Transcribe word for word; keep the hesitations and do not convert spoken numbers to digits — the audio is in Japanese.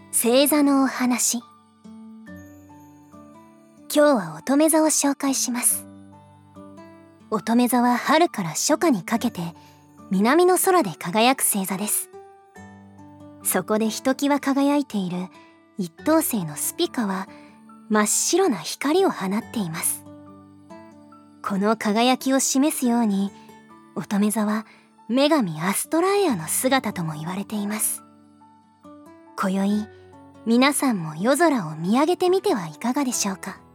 星座のお話。今日は乙女座を紹介します。乙女座は春から初夏にかけて南の空で輝く星座です。そこでひときわ輝いている一等星のスピカは真っ白な光を放っています。この輝きを示すように、乙女座は女神アストラエアの姿とも言われています。今宵皆さんも夜空を見上げてみてはいかがでしょうか。